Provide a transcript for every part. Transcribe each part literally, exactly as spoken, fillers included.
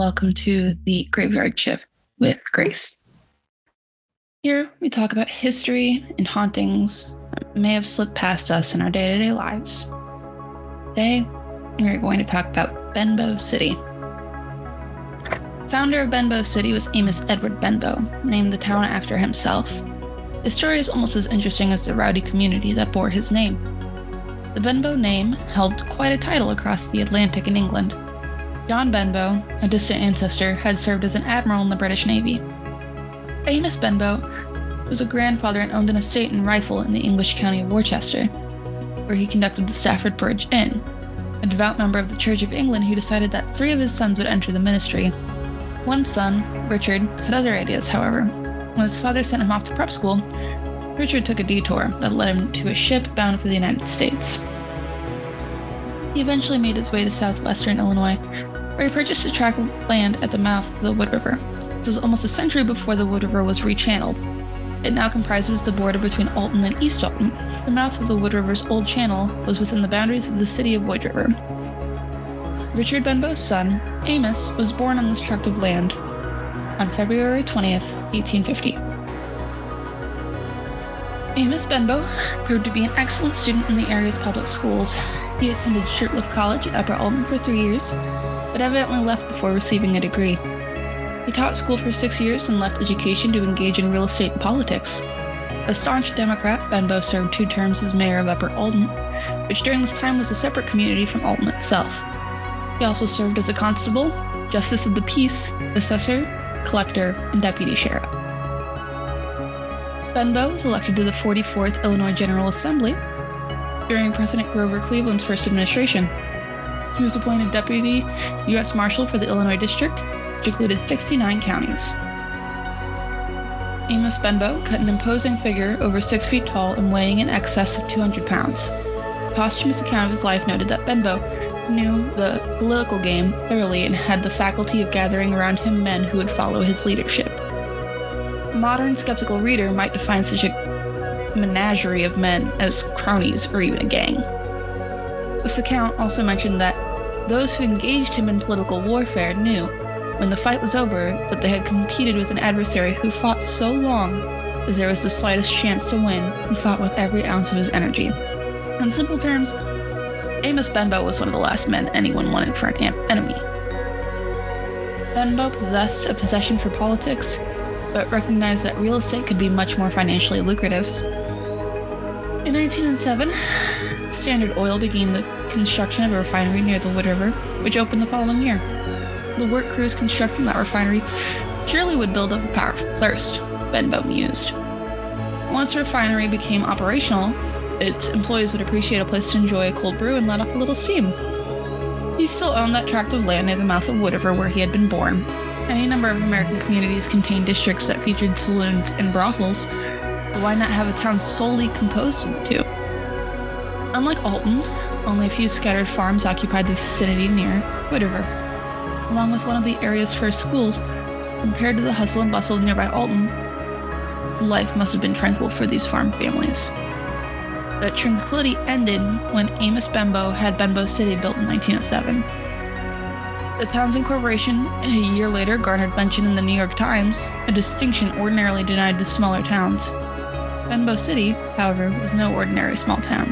welcome to the Graveyard Shift with Grace. Here we talk about history and hauntings that may have slipped past us in our day-to-day lives. Today, we are going to talk about Benbow City. The founder of Benbow City was Amos Edward Benbow, named the town after himself. His story is almost as interesting as the rowdy community that bore his name. The Benbow name held quite a title across the Atlantic in England. John Benbow, a distant ancestor, had served as an admiral in the British Navy. Amos Benbow was a grandfather and owned an estate in Rifle in the English county of Worcester, where he conducted the Stafford Bridge Inn. A devout member of the Church of England, he decided that three of his sons would enter the ministry. One son, Richard, had other ideas, however. When his father sent him off to prep school, Richard took a detour that led him to a ship bound for the United States. He eventually made his way to southwestern Illinois, where he purchased a tract of land at the mouth of the Wood River. This was almost a century before the Wood River was rechanneled. It now comprises the border between Alton and East Alton. The mouth of the Wood River's old channel was within the boundaries of the city of Wood River. Richard Benbow's son, Amos, was born on this tract of land on February twentieth, eighteen fifty. Amos Benbow proved to be an excellent student in the area's public schools. He attended Shirtliff College at Upper Alton for three years, but evidently left before receiving a degree. He taught school for six years and left education to engage in real estate and politics. A staunch Democrat, Benbow served two terms as mayor of Upper Alton, which during this time was a separate community from Alton itself. He also served as a constable, justice of the peace, assessor, collector, and deputy sheriff. Benbow was elected to the forty-fourth Illinois General Assembly during President Grover Cleveland's first administration. He was appointed Deputy U S Marshal for the Illinois District, which included sixty-nine counties. Amos Benbow cut an imposing figure over six feet tall and weighing in excess of two hundred pounds. A posthumous account of his life noted that Benbow knew the political game thoroughly and had the faculty of gathering around him men who would follow his leadership. A modern skeptical reader might define such a menagerie of men as cronies or even a gang. This account also mentioned that those who engaged him in political warfare knew, when the fight was over, that they had competed with an adversary who fought so long as there was the slightest chance to win and fought with every ounce of his energy. In simple terms, Amos Benbow was one of the last men anyone wanted for an enemy. Benbow possessed a passion for politics, but recognized that real estate could be much more financially lucrative. In nineteen oh seven, Standard Oil began the construction of a refinery near the Wood River, which opened the following year. The work crews constructing that refinery surely would build up a powerful thirst, Benbow mused. Once the refinery became operational, its employees would appreciate a place to enjoy a cold brew and let off a little steam. He still owned that tract of land near the mouth of Wood River where he had been born. Any number of American communities contained districts that featured saloons and brothels, but why not have a town solely composed of the two? Unlike Alton, only a few scattered farms occupied the vicinity near Wood River. Along with one of the area's first schools, compared to the hustle and bustle of nearby Alton, life must have been tranquil for these farm families. But tranquility ended when Amos Benbow had Benbow City built in nineteen oh seven. The town's incorporation a year later garnered mention in the New York Times, a distinction ordinarily denied to smaller towns. Benbow City, however, was no ordinary small town.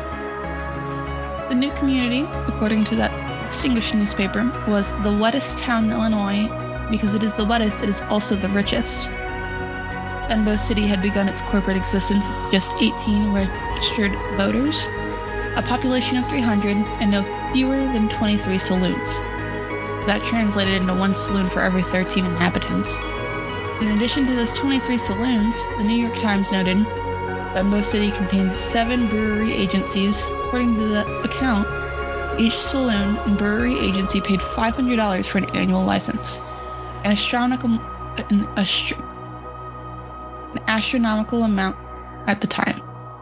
The new community, according to that distinguished newspaper, was the wettest town in Illinois. Because it is the wettest, it is also the richest. Benbow City had begun its corporate existence with just eighteen registered voters, a population of three hundred, and no fewer than twenty-three saloons. That translated into one saloon for every thirteen inhabitants. In addition to those twenty-three saloons, the New York Times noted, Benbow City contains seven brewery agencies. According to the account, each saloon and brewery agency paid five hundred dollars for an annual license, an astronomical, an, astro- an astronomical amount at the time.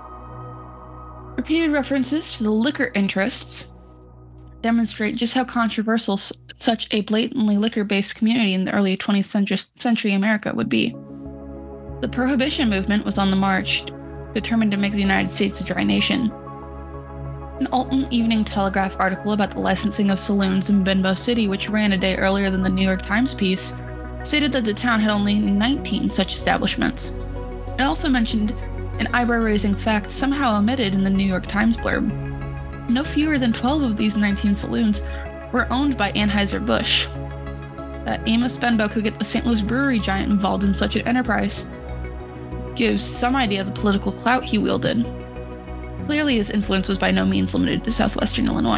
Repeated references to the liquor interests demonstrate just how controversial s- such a blatantly liquor-based community in the early twentieth century America would be. The Prohibition movement was on the march, determined to make the United States a dry nation. An Alton Evening Telegraph article about the licensing of saloons in Benbow City, which ran a day earlier than the New York Times piece, stated that the town had only nineteen such establishments. It also mentioned an eyebrow-raising fact somehow omitted in the New York Times blurb. No fewer than twelve of these nineteen saloons were owned by Anheuser-Busch. That Amos Benbow could get the Saint Louis brewery giant involved in such an enterprise gives some idea of the political clout he wielded. Clearly, his influence was by no means limited to southwestern Illinois.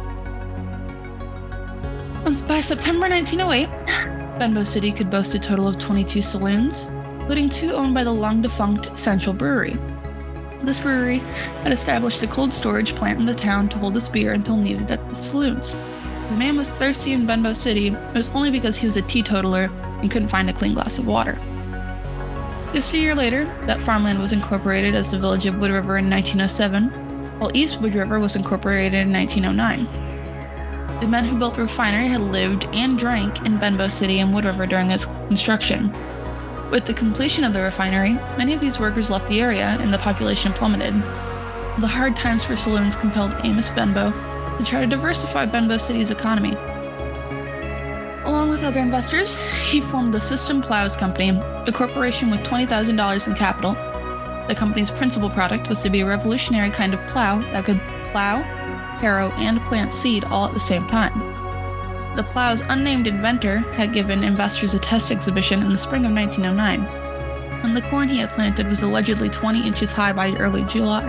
By September nineteen oh eight, Benbow City could boast a total of twenty-two saloons, including two owned by the long-defunct Central Brewery. This brewery had established a cold storage plant in the town to hold its beer until needed at the saloons. If a man was thirsty in Benbow City, it was only because he was a teetotaler and couldn't find a clean glass of water. Just a year later, that farmland was incorporated as the village of Wood River in nineteen oh seven, while East Wood River was incorporated in nineteen oh nine. The men who built the refinery had lived and drank in Benbow City and Wood River during its construction. With the completion of the refinery, many of these workers left the area and the population plummeted. The hard times for saloons compelled Amos Benbow to try to diversify Benbow City's economy. Along with other investors, he formed the System Plows Company, a corporation with twenty thousand dollars in capital. The company's principal product was to be a revolutionary kind of plow that could plow, harrow, and plant seed all at the same time. The plow's unnamed inventor had given investors a test exhibition in the spring of nineteen oh nine, and the corn he had planted was allegedly twenty inches high by early July.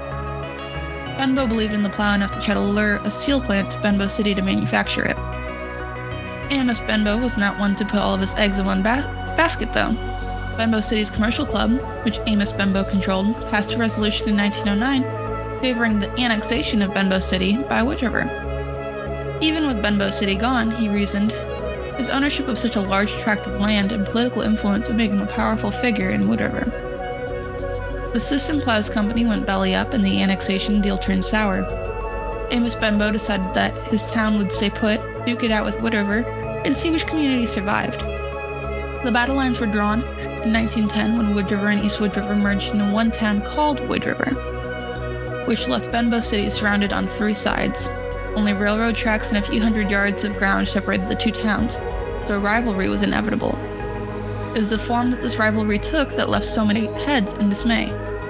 Benbow believed in the plow enough to try to lure a steel plant to Benbow City to manufacture it. Amos Benbow was not one to put all of his eggs in one ba- basket, though. Benbow City's commercial club, which Amos Benbow controlled, passed a resolution in nineteen oh nine favoring the annexation of Benbow City by Wood River. Even with Benbow City gone, he reasoned, his ownership of such a large tract of land and political influence would make him a powerful figure in Wood River. The System Plows Company went belly up and the annexation deal turned sour. Amos Benbow decided that his town would stay put, duke it out with Wood River, and see which community survived. The battle lines were drawn in nineteen ten when Wood River and East Wood River merged into one town called Wood River, which left Benbow City surrounded on three sides. Only railroad tracks and a few hundred yards of ground separated the two towns, so a rivalry was inevitable. It was the form that this rivalry took that left so many heads in dismay.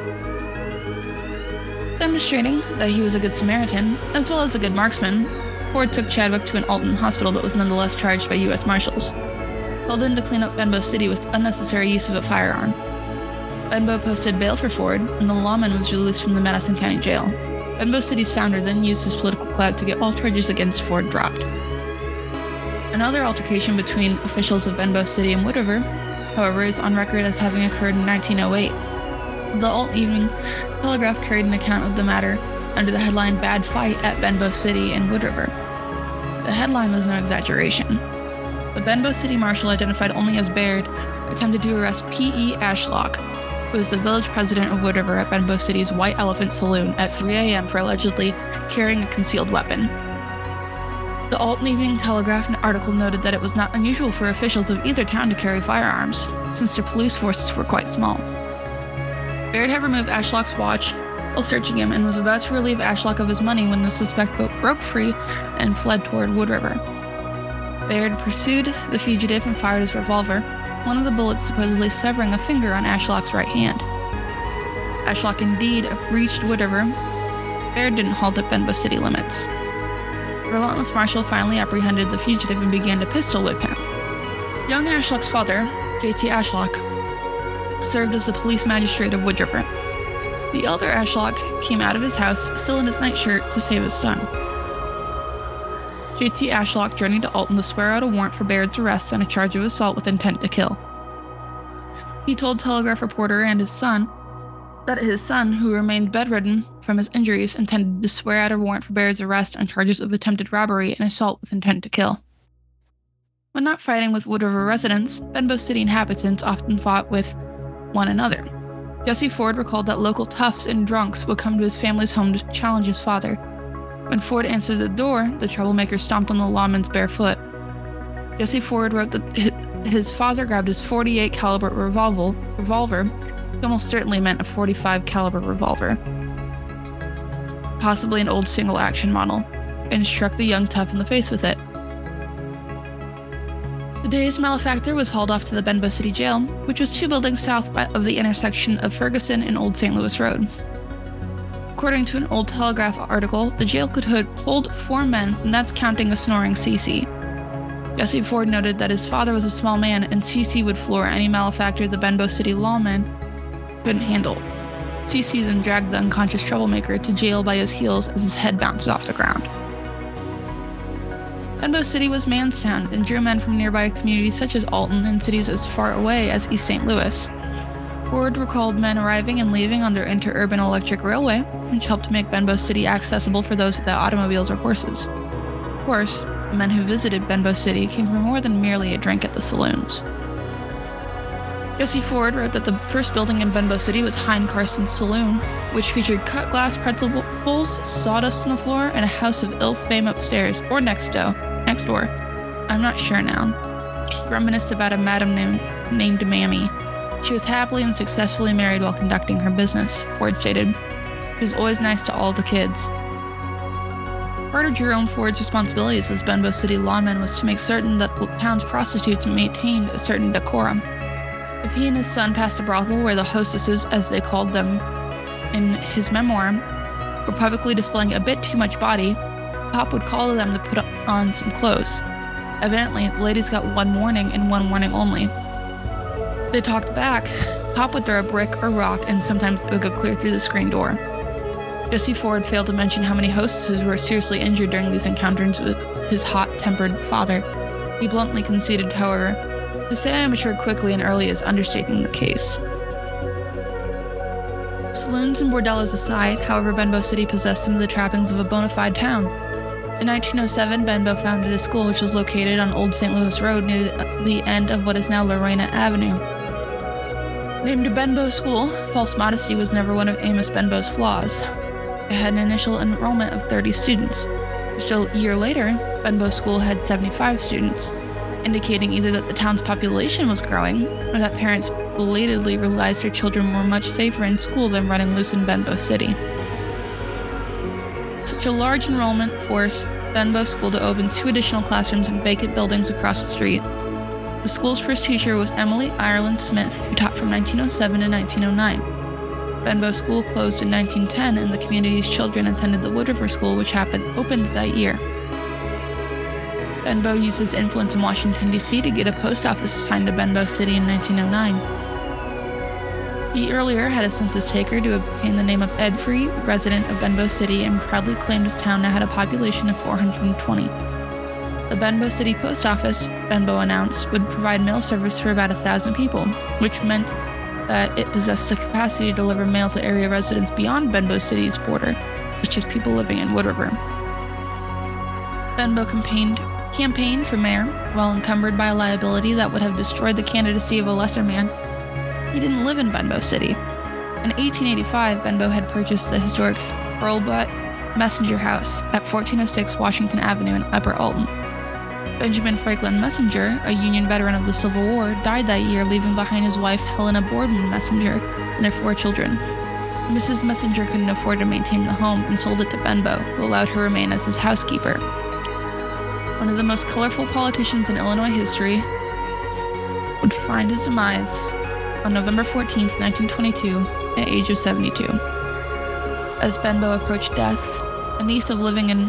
Demonstrating that he was a good Samaritan, as well as a good marksman, Ford took Chadwick to an Alton hospital but was nonetheless charged by U S Marshals, called in to clean up Benbow City with unnecessary use of a firearm. Benbow posted bail for Ford, and the lawman was released from the Madison County Jail. Benbow City's founder then used his political clout to get all charges against Ford dropped. Another altercation between officials of Benbow City and Wood River, however, is on record as having occurred in nineteen oh eight. The Alton Evening Telegraph carried an account of the matter under the headline "Bad Fight at Benbow City and Wood River." The headline was no exaggeration. The Benbow City Marshal, identified only as Baird, attempted to arrest P E Ashlock, who was the village president of Wood River at Benbow City's White Elephant Saloon, at three a.m. for allegedly carrying a concealed weapon. The Alton Evening Telegraph article noted that it was not unusual for officials of either town to carry firearms, since their police forces were quite small. Baird had removed Ashlock's watch while searching him and was about to relieve Ashlock of his money when the suspect broke free and fled toward Wood River. Baird pursued the fugitive and fired his revolver, one of the bullets supposedly severing a finger on Ashlock's right hand. Ashlock indeed reached Wood River. Baird didn't halt at Benbow City limits. The relentless marshal finally apprehended the fugitive and began to pistol whip him. Young Ashlock's father, J T Ashlock, served as the police magistrate of Wood River. The elder Ashlock came out of his house, still in his nightshirt, to save his son. J T Ashlock journeyed to Alton to swear out a warrant for Baird's arrest on a charge of assault with intent to kill. He told Telegraph reporter and his son that his son, who remained bedridden from his injuries, intended to swear out a warrant for Baird's arrest on charges of attempted robbery and assault with intent to kill. When not fighting with Wood River residents, Benbow City inhabitants often fought with one another. Jesse Ford recalled that local toughs and drunks would come to his family's home to challenge his father. When Ford answered the door, the troublemaker stomped on the lawman's bare foot. Jesse Ford wrote that his father grabbed his forty-eight caliber revolver, revolver, which almost certainly meant a forty-five caliber revolver. possibly an old single-action model, and struck the young tough in the face with it. The day's malefactor was hauled off to the Benbow City Jail, which was two buildings south of the intersection of Ferguson and Old Saint Louis Road. According to an old Telegraph article, the jail could hold four men, and that's counting a snoring Cece. Jesse Ford noted that his father was a small man, and Cece would floor any malefactor the Benbow City lawmen couldn't handle. Cece then dragged the unconscious troublemaker to jail by his heels as his head bounced off the ground. Benbow City was Manstown and drew men from nearby communities such as Alton and cities as far away as East Saint Louis. Ford recalled men arriving and leaving on their interurban electric railway, which helped make Benbow City accessible for those without automobiles or horses. Of course, the men who visited Benbow City came for more than merely a drink at the saloons. Jesse Ford wrote that the first building in Benbow City was Hein Carson's Saloon, which featured cut glass pretzel bowls, sawdust on the floor, and a house of ill fame upstairs, or next door. Next door. I'm not sure now. He reminisced about a madam named, named Mammy. She was happily and successfully married while conducting her business, Ford stated. She was always nice to all the kids. Part of Jerome Ford's responsibilities as Benbow City lawman was to make certain that the town's prostitutes maintained a certain decorum. If he and his son passed a brothel where the hostesses, as they called them in his memoir, were publicly displaying a bit too much body, Pop would call to them to put on some clothes. Evidently, the ladies got one warning and one warning only. If they talked back, Pop would throw a brick or rock, and sometimes it would go clear through the screen door. Jesse Ford failed to mention how many hostesses were seriously injured during these encounters with his hot-tempered father. He bluntly conceded, however, to say I matured quickly and early is understating the case. Saloons and bordellos aside, however, Benbow City possessed some of the trappings of a bona fide town. In nineteen oh seven, Benbow founded a school which was located on Old Saint Louis Road near the end of what is now Lorena Avenue. Named Benbow School, false modesty was never one of Amos Benbow's flaws. It had an initial enrollment of thirty students. Just a year later, Benbow School had seventy-five students, indicating either that the town's population was growing or that parents belatedly realized their children were much safer in school than running loose in Benbow City. Such a large enrollment forced Benbow School to open two additional classrooms in vacant buildings across the street. The school's first teacher was Emily Ireland Smith, who taught from nineteen oh seven to nineteen oh nine. Benbow School closed in nineteen ten, and the community's children attended the Wood River School, which happened opened that year. Benbow used his influence in Washington, D C to get a post office assigned to Benbow City in nineteen oh nine. He earlier had a census taker to obtain the name of Ed Free, resident of Benbow City, and proudly claimed his town now had a population of four hundred twenty. The Benbow City Post Office, Benbow announced, would provide mail service for about a thousand people, which meant that it possessed the capacity to deliver mail to area residents beyond Benbow City's border, such as people living in Wood River. Benbow campaigned, campaigned for mayor while encumbered by a liability that would have destroyed the candidacy of a lesser man. He didn't live in Benbow City. In eighteen eighty-five, Benbow had purchased the historic Hurlbut Messenger House at fourteen oh six Washington Avenue in Upper Alton. Benjamin Franklin Messenger, a Union veteran of the Civil War, died that year, leaving behind his wife Helena Boardman Messenger and their four children. Missus Messenger couldn't afford to maintain the home and sold it to Benbow, who allowed her to remain as his housekeeper. One of the most colorful politicians in Illinois history would find his demise on November fourteenth, nineteen twenty-two, at the age of seventy-two. As Benbow approached death, a niece of living in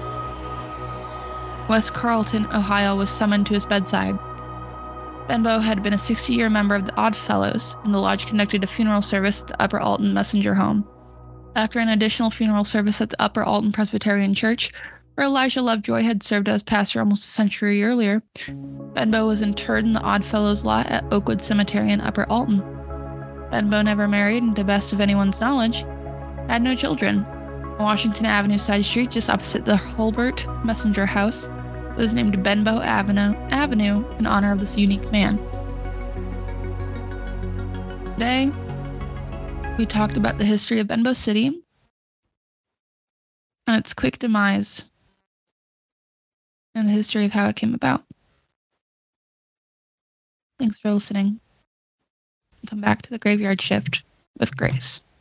West Carrollton, Ohio, was summoned to his bedside. Benbow had been a sixty-year member of the Odd Fellows, and the lodge conducted a funeral service at the Upper Alton Messenger home. After an additional funeral service at the Upper Alton Presbyterian Church, where Elijah Lovejoy had served as pastor almost a century earlier, Benbow was interred in the Odd Fellows lot at Oakwood Cemetery in Upper Alton. Benbow never married, and to best of anyone's knowledge, had no children. A Washington Avenue side street just opposite the Hurlbut Messenger House was named Benbow Avenue, Avenue in honor of this unique man. Today, we talked about the history of Benbow City and its quick demise and the history of how it came about. Thanks for listening. Come back to the Graveyard Shift with Grace.